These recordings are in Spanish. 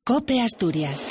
COPE Asturias.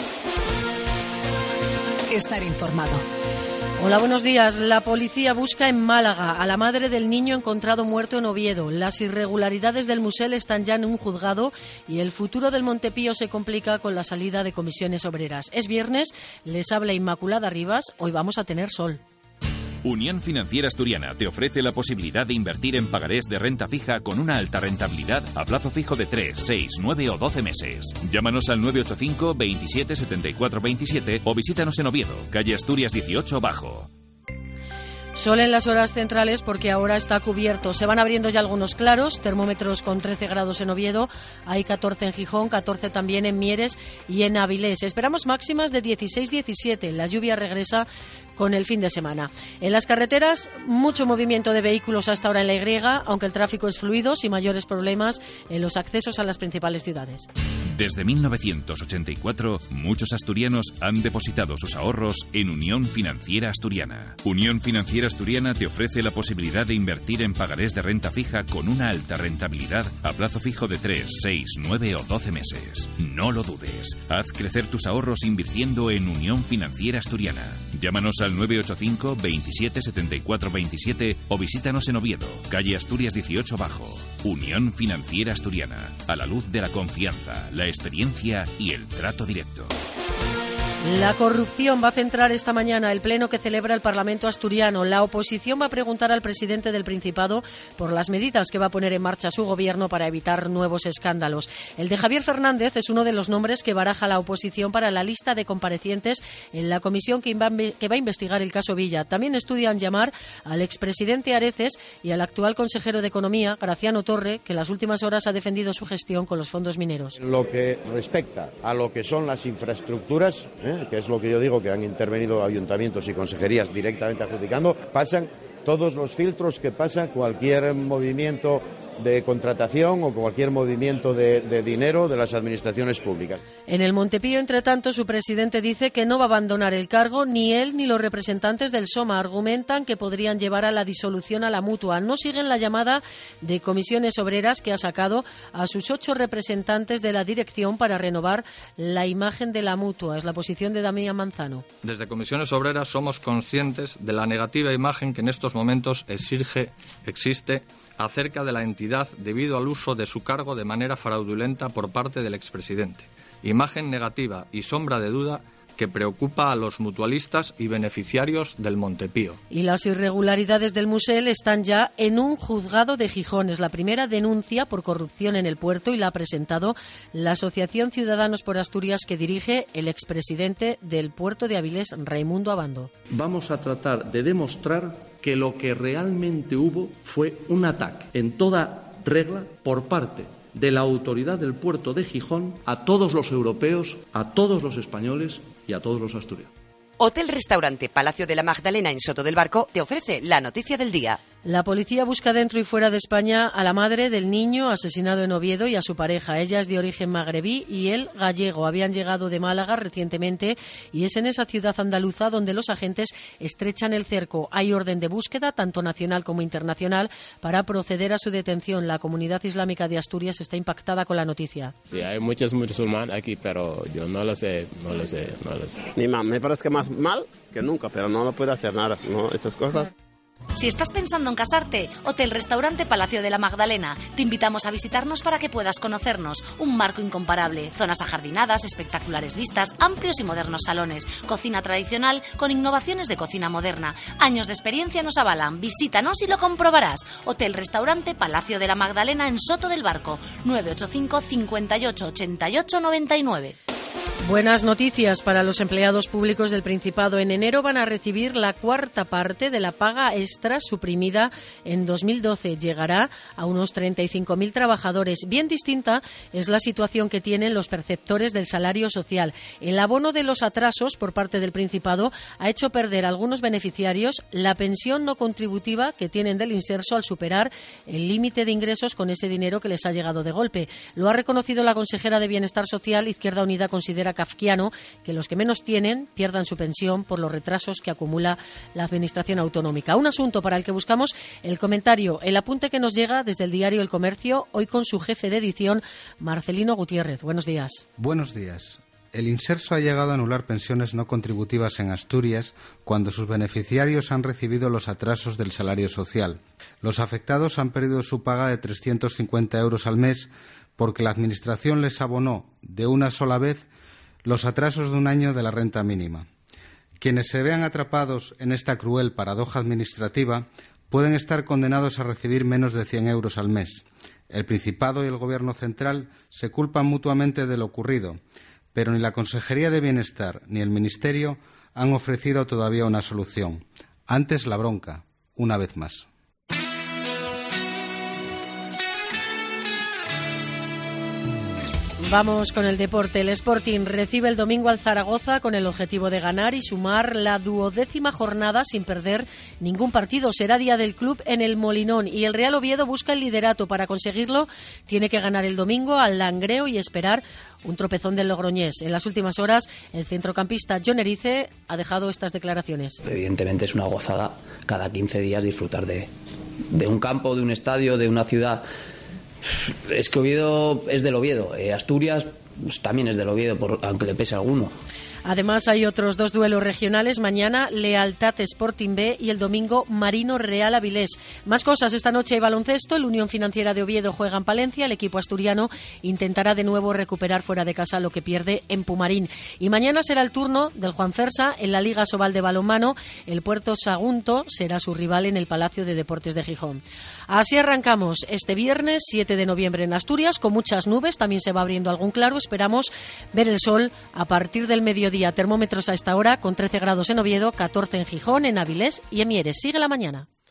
Estar informado. Hola, buenos días. La policía busca en Málaga a la madre del niño encontrado muerto en Oviedo. Las irregularidades del Musel están ya en un juzgado y el futuro del Montepío se complica con la salida de comisiones obreras. Es viernes, les habla Inmaculada Rivas. Hoy vamos a tener sol. Unión Financiera Asturiana te ofrece la posibilidad de invertir en pagarés de renta fija con una alta rentabilidad a plazo fijo de 3, 6, 9 o 12 meses. Llámanos al 985 27 74 27 o visítanos en Oviedo, calle Asturias 18 Bajo. Sol en las horas centrales porque ahora está cubierto. Se van abriendo ya algunos claros, termómetros con 13 grados en Oviedo, hay 14 en Gijón, 14 también en Mieres y en Avilés. Esperamos máximas de 16-17. La lluvia regresa con el fin de semana. En las carreteras, mucho movimiento de vehículos hasta ahora en la Y, aunque el tráfico es fluido, sin mayores problemas en los accesos a las principales ciudades. Desde 1984, muchos asturianos han depositado sus ahorros en Unión Financiera Asturiana. Unión Financiera Asturiana te ofrece la posibilidad de invertir en pagarés de renta fija con una alta rentabilidad a plazo fijo de 3, 6, 9 o 12 meses. No lo dudes. Haz crecer tus ahorros invirtiendo en Unión Financiera Asturiana. Llámanos al 985 27 74 27 o visítanos en Oviedo, calle Asturias 18 Bajo. Unión Financiera Asturiana. A la luz de la confianza, la experiencia y el trato directo. La corrupción va a centrar esta mañana el pleno que celebra el Parlamento asturiano. La oposición va a preguntar al presidente del Principado por las medidas que va a poner en marcha su gobierno para evitar nuevos escándalos. El de Javier Fernández es uno de los nombres que baraja la oposición para la lista de comparecientes en la comisión que va a investigar el caso Villa. También estudian llamar al expresidente Areces y al actual consejero de Economía, Graciano Torre, que en las últimas horas ha defendido su gestión con los fondos mineros. Lo que respecta a lo que son las infraestructuras, que es lo que yo digo, que han intervenido ayuntamientos y consejerías directamente adjudicando, pasan todos los filtros que pasa cualquier movimiento de contratación o cualquier movimiento de dinero de las administraciones públicas. En el Montepío, entre tanto, su presidente dice que no va a abandonar el cargo, ni él ni los representantes del SOMA. Argumentan que podrían llevar a la disolución a la Mutua. No siguen la llamada de comisiones obreras que ha sacado a sus 8 representantes de la dirección para renovar la imagen de la Mutua. Es la posición de Damián Manzano. Desde comisiones obreras somos conscientes de la negativa imagen que en estos momentos existe acerca de la entidad debido al uso de su cargo de manera fraudulenta por parte del expresidente. Imagen negativa y sombra de duda que preocupa a los mutualistas y beneficiarios del Montepío. Y las irregularidades del Musel están ya en un juzgado de Gijón. Es la primera denuncia por corrupción en el puerto y la ha presentado la Asociación Ciudadanos por Asturias que dirige el expresidente del puerto de Avilés, Raimundo Abando. Vamos a tratar de demostrar que lo que realmente hubo fue un ataque en toda regla por parte de la autoridad del puerto de Gijón a todos los europeos, a todos los españoles y a todos los asturianos. Hotel-Restaurante Palacio de la Magdalena en Soto del Barco te ofrece la noticia del día. La policía busca dentro y fuera de España a la madre del niño asesinado en Oviedo y a su pareja. Ella es de origen magrebí y él gallego. Habían llegado de Málaga recientemente y es en esa ciudad andaluza donde los agentes estrechan el cerco. Hay orden de búsqueda, tanto nacional como internacional, para proceder a su detención. La comunidad islámica de Asturias está impactada con la noticia. Sí, hay muchos musulmanes aquí, pero yo no lo sé. Ni más, me parece que más mal que nunca, pero no lo puedo hacer nada, ¿no? Esas cosas. Si estás pensando en casarte, Hotel-Restaurante Palacio de la Magdalena. Te invitamos a visitarnos para que puedas conocernos. Un marco incomparable, zonas ajardinadas, espectaculares vistas, amplios y modernos salones, cocina tradicional con innovaciones de cocina moderna. Años de experiencia nos avalan. Visítanos y lo comprobarás. Hotel-Restaurante Palacio de la Magdalena en Soto del Barco. 985 58 88 99. Buenas noticias para los empleados públicos del Principado. En enero van a recibir la 4ª parte de la paga extra suprimida en 2012. Llegará a unos 35.000 trabajadores. Bien distinta es la situación que tienen los perceptores del salario social. El abono de los atrasos por parte del Principado ha hecho perder a algunos beneficiarios la pensión no contributiva que tienen del inserso al superar el límite de ingresos con ese dinero que les ha llegado de golpe. Lo ha reconocido la consejera de Bienestar Social. Izquierda Unida considera considera kafkiano que los que menos tienen pierdan su pensión por los retrasos que acumula la Administración autonómica. Un asunto para el que buscamos el comentario, el apunte que nos llega desde el diario El Comercio, hoy con su jefe de edición, Marcelino Gutiérrez. Buenos días. Buenos días. El Inserso ha llegado a anular pensiones no contributivas en Asturias cuando sus beneficiarios han recibido los atrasos del salario social. Los afectados han perdido su paga de 350 euros al mes porque la Administración les abonó de una sola vez los atrasos de un año de la renta mínima. Quienes se vean atrapados en esta cruel paradoja administrativa pueden estar condenados a recibir menos de 100 euros al mes. El Principado y el Gobierno central se culpan mutuamente de lo ocurrido, pero ni la Consejería de Bienestar ni el Ministerio han ofrecido todavía una solución. Antes la bronca, una vez más. Vamos con el deporte. El Sporting recibe el domingo al Zaragoza con el objetivo de ganar y sumar la 12ª jornada sin perder ningún partido. Será día del club en el Molinón y el Real Oviedo busca el liderato. Para conseguirlo tiene que ganar el domingo al Langreo y esperar un tropezón del Logroñés. En las últimas horas el centrocampista Jon Erice ha dejado estas declaraciones. Evidentemente es una gozada cada 15 días disfrutar de un campo, de un estadio, de una ciudad. Es que Oviedo es del Oviedo, Asturias pues, también es del Oviedo, aunque le pese a alguno. Además hay otros 2 duelos regionales, mañana Lealtad Sporting B y el domingo Marino Real Avilés. Más cosas, esta noche hay baloncesto, el Unión Financiera de Oviedo juega en Palencia, el equipo asturiano intentará de nuevo recuperar fuera de casa lo que pierde en Pumarín. Y mañana será el turno del Juan Fersa en la Liga Sobal de Balonmano, el Puerto Sagunto será su rival en el Palacio de Deportes de Gijón. Así arrancamos este viernes 7 de noviembre en Asturias, con muchas nubes, también se va abriendo algún claro, esperamos ver el sol a partir del mediodía. Termómetros a esta hora con 13 grados en Oviedo, 14 en Gijón, en Avilés y en Mieres. Sigue la mañana.